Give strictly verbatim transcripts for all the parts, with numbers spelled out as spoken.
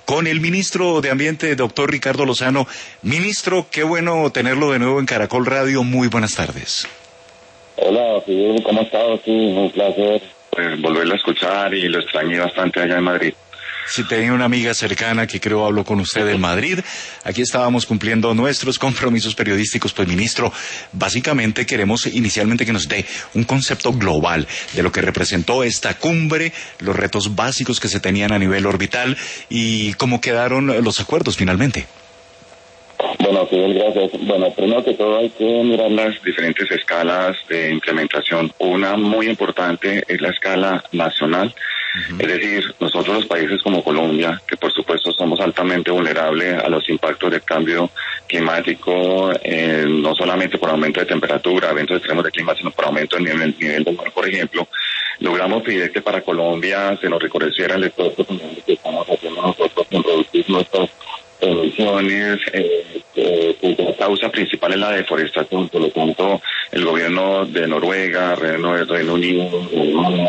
con el ministro de Ambiente, doctor Ricardo Lozano. Ministro, qué bueno tenerlo de nuevo en Caracol Radio. Muy buenas tardes. Hola, Fidel, ¿cómo ha estado? Sí, un placer pues, volverlo a escuchar y lo extrañé bastante allá en Madrid. Sí, tenía una amiga cercana que creo habló con usted en Madrid. Aquí estábamos cumpliendo nuestros compromisos periodísticos. Pues, ministro, básicamente queremos inicialmente que nos dé un concepto global de lo que representó esta cumbre, los retos básicos que se tenían a nivel orbital y cómo quedaron los acuerdos finalmente. Bueno, Fidel, gracias. Bueno, primero que todo hay que mirar las diferentes escalas de implementación. Una muy importante es la escala nacional. Uh-huh. Es decir, nosotros los países como Colombia, que por supuesto somos altamente vulnerables a los impactos del cambio climático, eh, no solamente por aumento de temperatura, eventos extremos de clima, sino por aumento del nivel, nivel del mar, por ejemplo, logramos pedir que para Colombia se nos reconociera el esfuerzo que estamos haciendo nosotros en reducir nuestras emisiones, eh, eh, cuya causa principal es la deforestación. Por lo tanto, el gobierno de Noruega, Reino, Reino Unido, Alemania,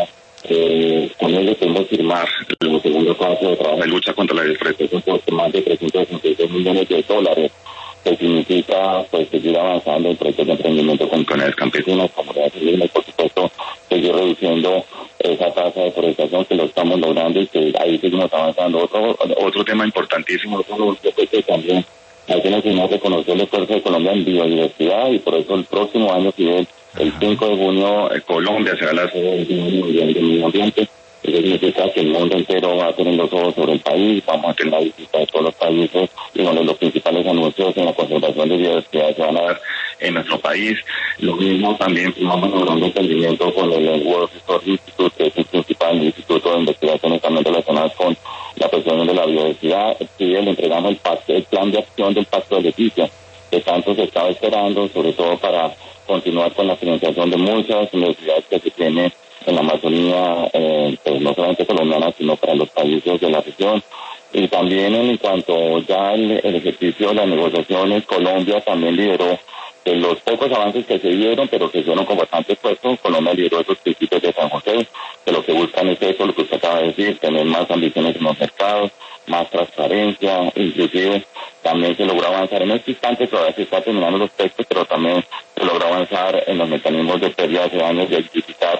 eh, con ellos podemos firmar el segundo paso de trabajo de lucha contra la deforestación por más de trescientos sesenta y seis millones de dólares, que significa pues seguir avanzando en proyectos de emprendimiento con comunidades campesinas, comunidades indígenas, por supuesto, seguir reduciendo esa tasa de deforestación que lo estamos logrando y que ahí seguimos avanzando. Otro otro tema importantísimo, otro que también hay que reconocer el esfuerzo de Colombia en biodiversidad y por eso el próximo año, Fidel, el cinco de junio, eh, Colombia será la sede del Mundial del Medio Ambiente. Eso significa que el mundo entero va a tener los ojos sobre el país, vamos a tener la visita de todos los países y uno de los principales anuncios en la conservación de biodiversidad se van a dar en nuestro país. Lo mismo también vamos logrando entendimiento con el World Resource Institute, que es el principal instituto de investigaciones también relacionadas con la protección de la biodiversidad. Sí, le entregamos el, pacto, el plan de acción del Pacto de Leticia, que tanto se estaba esperando, sobre todo para continuar con la financiación de muchas universidades que se tienen en la Amazonía, eh, pues no solamente colombiana, sino para los países de la región. Y también en cuanto ya el, el ejercicio de las negociaciones, Colombia también lideró de los pocos avances que se dieron, pero que fueron con bastante esfuerzo. Colombia lideró esos principios de San José, que lo que buscan es eso, lo que usted acaba de decir, tener más ambiciones en los mercados, más transparencia, inclusive también se logró avanzar en este instante, todavía se está terminando los textos, pero también se logró avanzar en los mecanismos de pérdida de daños y identificar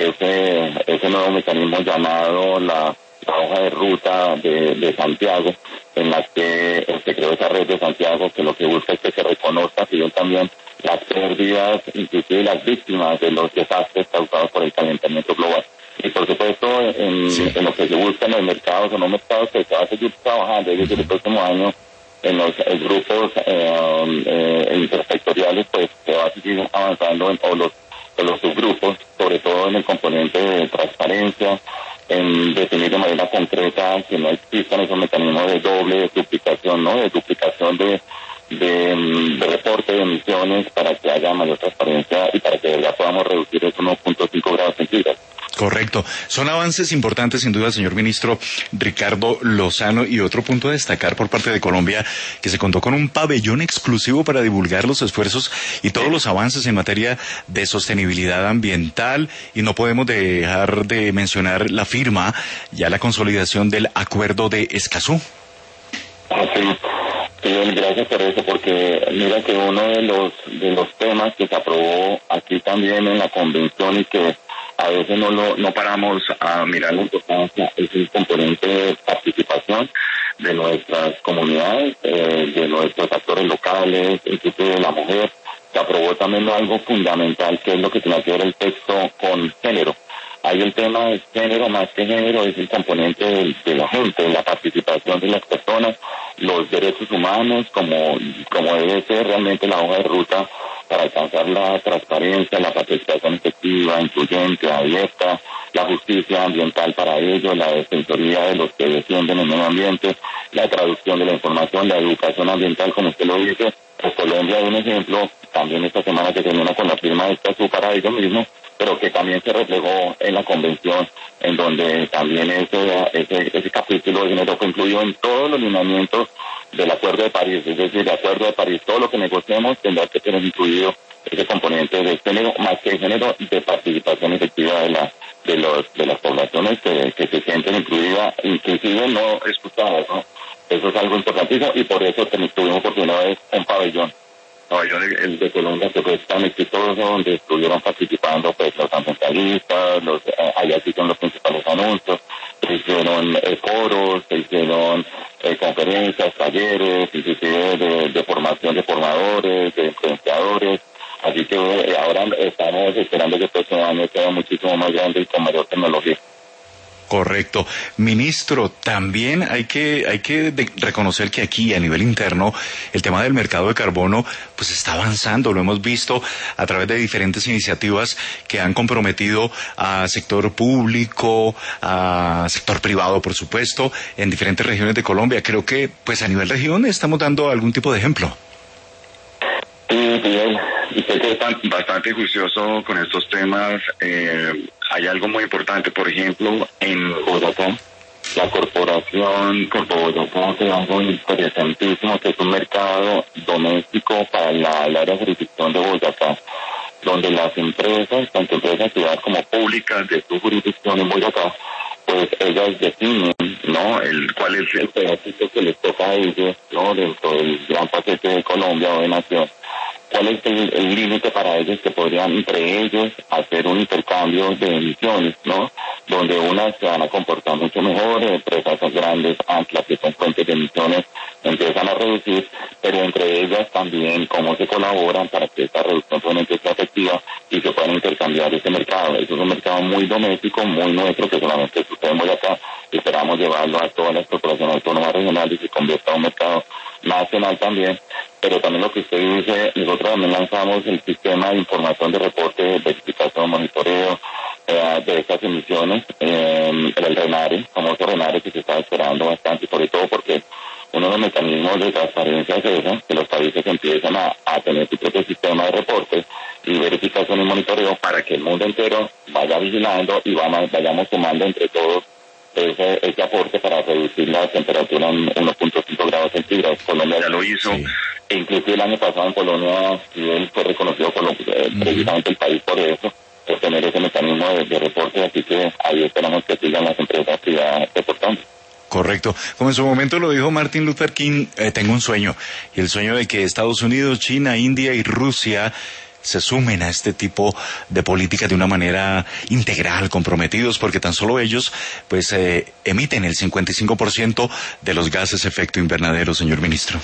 ese ese nuevo mecanismo llamado la, la hoja de ruta de, de Santiago, en la que se creó esa red de Santiago, que lo que busca es que se reconozca también las pérdidas, inclusive las víctimas de los desastres causados por el calentamiento global. Y por supuesto, en, sí. en lo que se busca en los mercados o no mercados, que se va a seguir trabajando desde el próximo año en los en grupos eh, eh, intersectoriales, pues se va a seguir avanzando en o los, en los subgrupos, sobre todo en el componente de transparencia, en definir de manera concreta que no existan esos mecanismos de doble duplicación, ¿no? De duplicación de De, de reporte de emisiones para que haya mayor transparencia y para que de verdad podamos reducir esos uno punto cinco grados centígrados. Correcto. Son avances importantes, sin duda, señor ministro Ricardo Lozano. Y otro punto a destacar por parte de Colombia, que se contó con un pabellón exclusivo para divulgar los esfuerzos y todos los avances en materia de sostenibilidad ambiental. Y no podemos dejar de mencionar la firma, ya la consolidación del Acuerdo de Escazú. Así es. Sí, gracias por eso, porque mira que uno de los de los temas que se aprobó aquí también en la convención y que a veces no lo no paramos a mirar la importancia es el componente de participación de nuestras comunidades, eh, de nuestros actores locales, inclusive de la mujer. Se aprobó también algo fundamental, que es lo que tiene que ver el texto con género. Ahí el tema de género, más que género, es el componente de, de la gente, de la participación de las personas, los derechos humanos, como, como debe ser realmente la hoja de ruta para alcanzar la transparencia, la participación efectiva, incluyente, abierta, la justicia ambiental para ello, la defensoría de los que defienden el medio ambiente, la traducción de la información, la educación ambiental, como usted lo dice. Pues Colombia es un ejemplo, también esta semana que termina con la firma de Escazú para ello mismo, pero que también se reflejó en la convención, en donde también ese, ese, ese capítulo de género fue incluido en todos los lineamientos del Acuerdo de París, es decir, el Acuerdo de París, todo lo que negociemos tendrá que tener incluido ese componente de género, más que género, de participación efectiva de la de los de las poblaciones que, que se sienten incluidas, inclusive no escuchadas, ¿no? Eso es algo importantísimo y por eso tuvimos por primera vez un pabellón, pabellón el, el de Colombia, que fue tan exitoso, donde estuvieron participando pues los ambientalistas, los eh, allá sí son los principales anuncios, se hicieron eh, foros, se hicieron eh, conferencias, talleres, inclusive de, de formación de formadores, de influenciadores. Así que eh, ahora estamos esperando que el próximo año sea muchísimo más grande y con mayor tecnología. Correcto. Ministro, también hay que hay que de- reconocer que aquí a nivel interno el tema del mercado de carbono pues está avanzando, lo hemos visto a través de diferentes iniciativas que han comprometido a sector público, a sector privado, por supuesto, en diferentes regiones de Colombia. Creo que pues a nivel región estamos dando algún tipo de ejemplo. Sí, Miguel, usted que es tan- bastante juicioso con estos temas. Eh, hay algo muy importante, por ejemplo, en Bogotá, la corporación Corpo-Bogotá hace algo interesantísimo, que es un mercado doméstico para la, el área de jurisdicción de Boyacá, donde las empresas, tanto empresas privadas como públicas de su jurisdicción en Boyacá, pues ellas definen, ¿no?, el cuál es el pedacito que les toca a ellos, ¿no?, dentro del gran paquete de Colombia o de Nación. ¿Cuál es el el límite para ellos que podrían entre ellos hacer un intercambio de emisiones, ¿no? Donde unas se van a comportar mucho mejor, empresas grandes, amplas, que son fuentes de emisiones, empiezan a reducir, pero entre ellas también cómo se colaboran para que esta reducción solamente sea efectiva y se puedan intercambiar ese mercado. Eso es un mercado muy doméstico, muy nuestro, que solamente sucede en Boyacá. Esperamos llevarlo a todas las corporaciones autónomas regionales y se convierta en un mercado nacional también. Pero también lo que usted dice, nosotros también lanzamos el sistema de información de reporte, verificación, monitoreo eh, de estas emisiones, eh, el RENARE, famoso RENARE, que se está esperando bastante, sobre todo porque uno de los mecanismos de transparencia es eso, que los países empiezan a, a tener su propio sistema de reporte y verificación y monitoreo para que el mundo entero vaya vigilando y vamos, vayamos sumando entre todos ese, ese aporte para reducir la temperatura en uno punto cinco grados centígrados. Colombia ya lo hizo, Sí. e inclusive el año pasado en Polonia, y él fue reconocido por lo, eh, Ujú. precisamente el país por eso, por tener ese mecanismo de, de reporte, así que ahí esperamos que sigan las empresas privadas reportando. Correcto. Como en su momento lo dijo Martin Luther King, eh, tengo un sueño, y el sueño de que Estados Unidos, China, India y Rusia se sumen a este tipo de política de una manera integral, comprometidos, porque tan solo ellos pues eh, emiten el cincuenta y cinco por ciento de los gases efecto invernadero, señor ministro.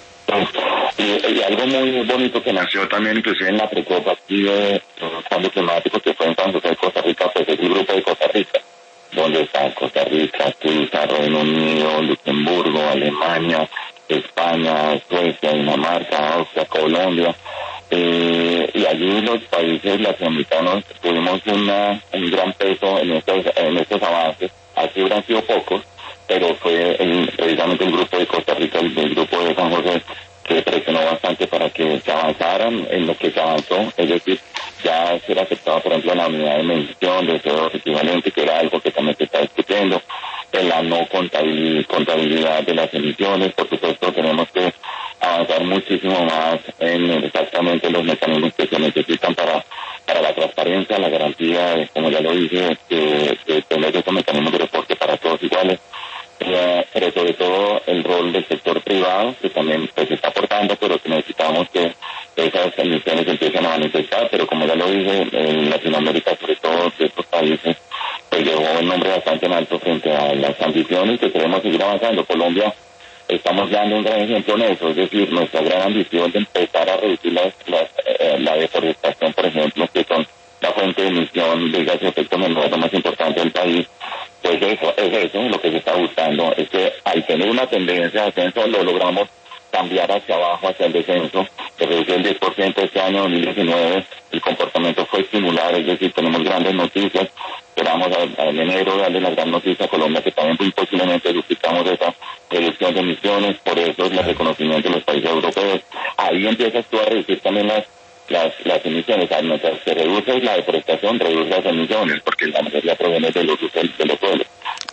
Y, y algo muy bonito que nació también inclusive en la precopa aquí de los cambios climáticos, que fue en San José de Costa Rica, pues es el grupo de Costa Rica, donde está Costa Rica, Suiza, Reino Unido, Luxemburgo, Alemania, España, Suecia, Dinamarca, Austria, Colombia. Eh, y allí los países latinoamericanos tuvimos una, un gran peso en estos, en estos avances. Así hubieran sido pocos, pero fue el, precisamente el grupo de Costa Rica, el, el grupo de San José, que presionó bastante para que se avanzaran en lo que se avanzó, es decir, ya ser aceptado, por ejemplo, la unidad de medición de C O dos equivalente, que era algo que también se está discutiendo, en la no contabil- contabilidad de las emisiones. Por supuesto, tenemos que avanzar muchísimo más en exactamente los mecanismos que se necesitan para para la transparencia, la garantía, de, como ya lo dije, de, de tener esos mecanismos de reporte para todos iguales. Eh, pero sobre todo el rol del sector privado, que también pues se está aportando, pero que necesitamos que esas emisiones empiecen a manifestar. Pero como ya lo dije, en Latinoamérica, sobre todo de estos países, pues llevó un nombre bastante en alto frente a las ambiciones que queremos seguir avanzando. Colombia, estamos dando un gran ejemplo en eso, es decir, nuestra gran ambición de empezar a reducir las, las, eh, la deforestación, por ejemplo, que son la fuente de emisión de gases de efecto invernadero más importante del país. Pues eso, es eso lo que se está buscando, es que al tener una tendencia de ascenso lo logramos cambiar hacia abajo, hacia el descenso. Se redució el diez por ciento este año dos mil diecinueve, el comportamiento fue similar, es decir, tenemos grandes noticias. Esperamos en enero darle la gran noticia a Colombia, que también muy posiblemente duplicamos esa reducción de emisiones, por eso es el reconocimiento de los países europeos. Ahí empiezas tú a reducir también las las las emisiones. Al mientras se reduce la deforestación, reduce las emisiones, porque la mayoría proviene de los usos de los suelos.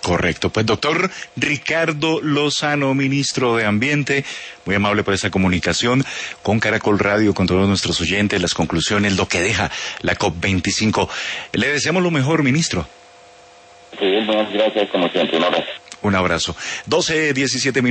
Correcto. Pues doctor Ricardo Lozano, ministro de Ambiente, muy amable por esta comunicación con Caracol Radio, con todos nuestros oyentes, las conclusiones, lo que deja la COP veinticinco. Le deseamos lo mejor, ministro. Sí, muchas gracias, como siempre, un abrazo. Un abrazo. doce diecisiete minutos.